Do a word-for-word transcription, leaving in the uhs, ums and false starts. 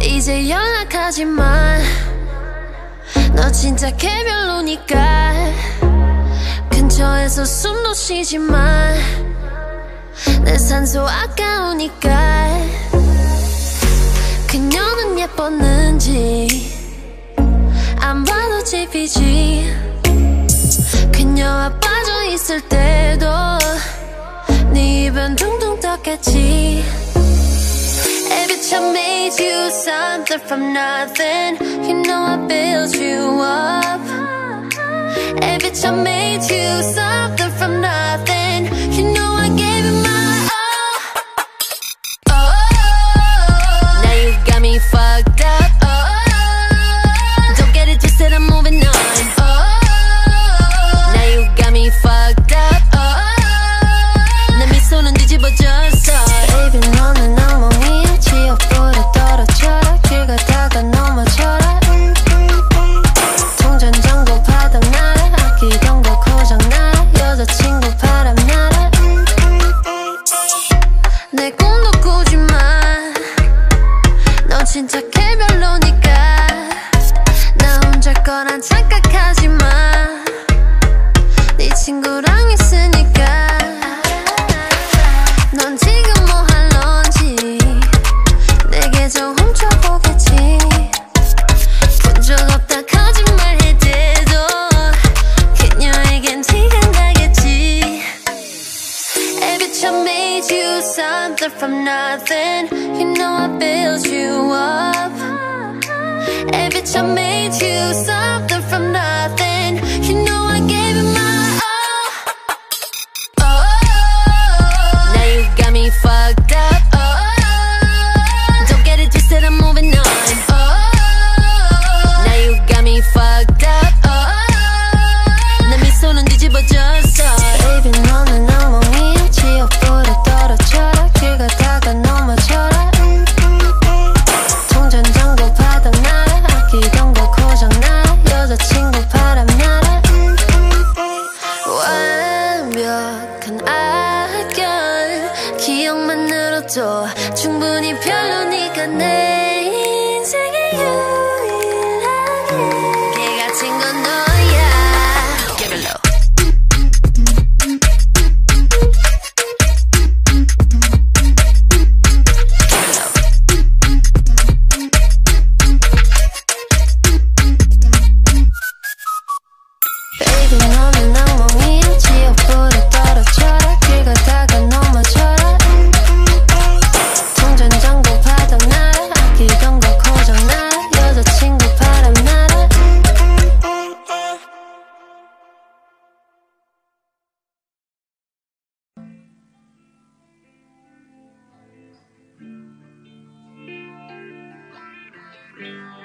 이제 연락하지 마. 너 진짜 개별로니까. 근처에서 숨도 쉬지 마. 내 산소 아까우니까. 그녀는 예뻤는지 안 봐도 집이지. 그녀와 빠져있을 때도 네 입은 둥둥 떴겠지. Every time I made you something from nothing, you know I built you up. Every time I made you something from nothing, you know I gave you my all. Oh, now you got me fucked up. Oh, don't get it twisted, I'm moving on. Oh, now you got me fucked up. Oh, 내 미소는 뒤집어졌어. Baby 너는 엉망이야. 지옥불에 떨어져라. 길 가다가 넘어져라. 통전 잔고 바닥나라. 아끼던 거 고장나라. 여자친구 바람나라. 내 꿈도 꾸지 마. 너 진짜 개별로니까. 나 혼자 거란 착각하지 마. 네 친구랑 있으니까. 넌 지금 뭐 할런지 내 계정 훔쳐보겠지. 본 적 없다 거짓말해대도 그녀에겐 티가 나겠지. Every time I made you something from nothing, you know I built you up. Every time I made you something from nothing, you know I gave you my all. Oh, now you got me fucked up. Oh, don't get it twisted, I'm moving on. Oh, now you got me fucked up. Oh, 내 미소는 뒤집어졌어. Baby 너는 엉망이야. 지옥불에 떨어져라. 길 가다가 넘어져라. 통전 잔고 바닥나라. 아끼던 거 고장나라. 여자친구 바람나라. 완벽한 악연 기억만으로도 충분히 별로니까 내 인생에 유일하게 걔 같은 건 너야. 개별로. Baby 너는 엉망이야. 지옥불에 떨어져라. 길 가다가 넘어져라. 통전 잔고 바닥나라. 아끼던 거 고장나라. 여자친구 바람나라. Yeah.